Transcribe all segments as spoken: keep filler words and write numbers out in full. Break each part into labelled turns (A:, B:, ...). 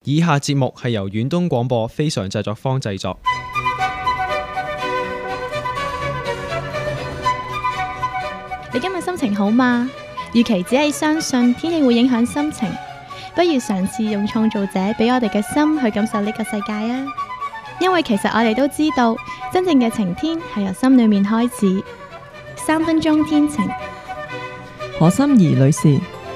A: 以下節目係由遠東廣播非常製作坊製作。
B: 你今日心情好嗎？與其只係相信天氣會影響心情，不如嘗試用創造者俾我哋嘅心去感受呢個世界啊！因為其實我哋都知道，真正嘅晴天係由心裏面開始。三分鐘天晴，
C: 何心怡女士。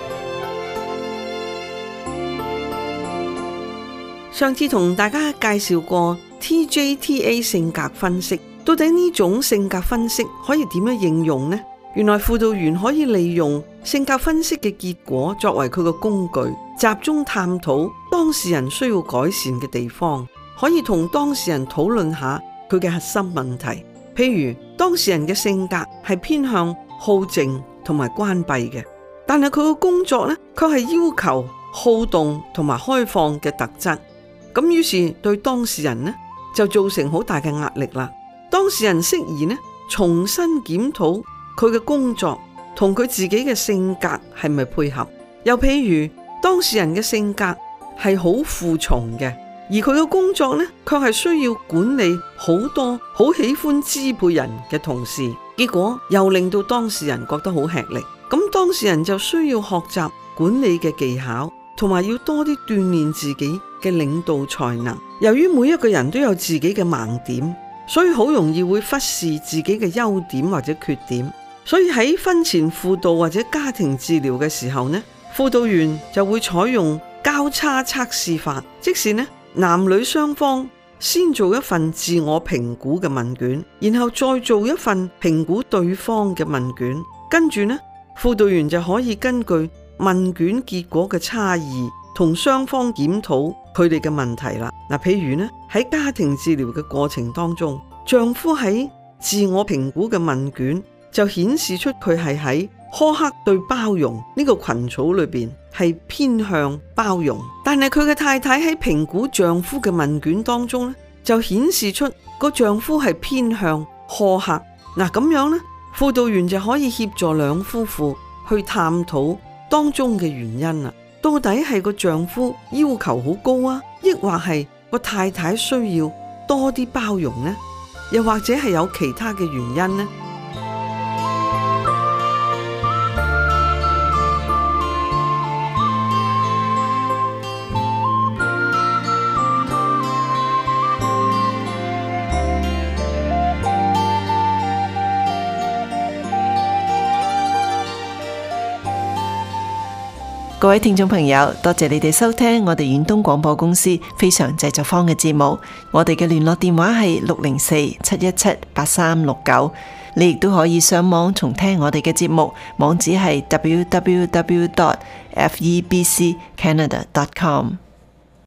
D: 上次同大家介紹過 T J T A 性格分析，到底呢種性格分析可以點樣應用呢？原來輔導員可以利用性格分析嘅結果作為佢嘅工具，集中探討當事人需要改善嘅地方，可以同當事人討論下佢嘅核心問題。譬如當事人嘅性格係偏向好靜同埋關閉嘅，但係佢嘅工作呢，卻係要求好動同埋開放嘅特質。咁於是對當事人呢就造成好大嘅壓力啦。當事人適宜呢重新檢討佢嘅工作同佢自己嘅性格係咪配合？又譬如當事人嘅性格係好服從嘅，而佢嘅工作呢，卻係需要管理好多好喜歡支配人嘅同事，結果又令到當事人覺得好吃力。咁當事人就需要學習管理嘅技巧，同埋要多啲鍛煉自己嘅領導才能。由於每一個人都有自己嘅盲點，所以好容易會忽視自己嘅優點或者缺點。所以喺婚前輔導或者家庭治療嘅時候呢，輔導員就會採用交叉測試法，即是呢男女雙方先做一份自我評估嘅問卷，然後再做一份評估對方嘅問卷，跟住呢輔導員就可以根據問卷結果嘅差異同雙方檢討佢哋嘅問題啦。嗱，譬如呢喺家庭治療嘅過程當中，丈夫喺自我評估嘅問卷就顯示出佢係喺苛刻對包容呢個群組裏邊係偏向包容，但係佢嘅太太喺評估丈夫嘅問卷當中呢，就顯示出個丈夫係偏向苛刻。嗱，咁樣呢輔導員就可以協助兩夫婦去探討當中嘅原因啦。到底係個丈夫要求好高啊，抑或係個太太需要多啲包容呢？又或者係有其他嘅原因呢？
C: 各位聽眾朋友，多謝你哋收聽我哋遠東廣播公司非常製作坊嘅節目。我哋嘅聯絡電話係六零四七一七八三六九。你亦都可以上網重聽我哋嘅節目，網址係 w w w dot f e b c canada dot com。